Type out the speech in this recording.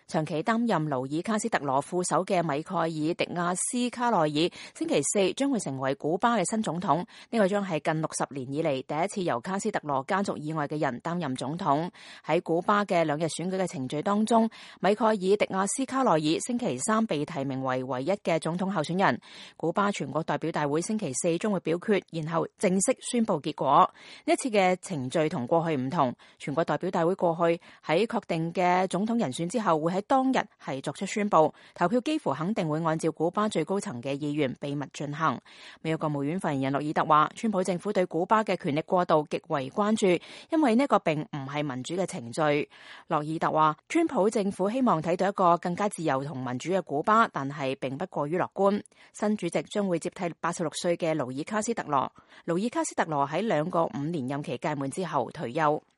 長期擔任勞爾卡斯特羅副手嘅米蓋爾·迪亞斯卡內爾星期四將會成為古巴嘅新總統，呢個將係近60年以嚟第一次由卡斯特羅家族以外嘅人擔任總統。喺古巴嘅2日選舉嘅程序當中，米蓋爾·迪亞斯卡內爾星期三被提名為唯一嘅總統候選人。古巴全國代表大會星期四將會表決，然後正式宣布結果。呢一次嘅程序同過去唔同，全國代表大會過去喺確定嘅總統人選之後，會喺當日係作出宣布，投票幾乎肯定會按照古巴最高層嘅意願秘密進行。美國國務院發言人諾爾特話，川普政府對古巴嘅權力過渡極為關注，因為呢個並唔係民主嘅程序。諾爾特話，川普政府希望睇到一個更加自由同民主嘅古巴，但係並不過於樂觀。新主席將會接替86歲嘅勞爾卡斯特羅。勞爾卡斯特羅喺2個5年任期屆滿之後退休。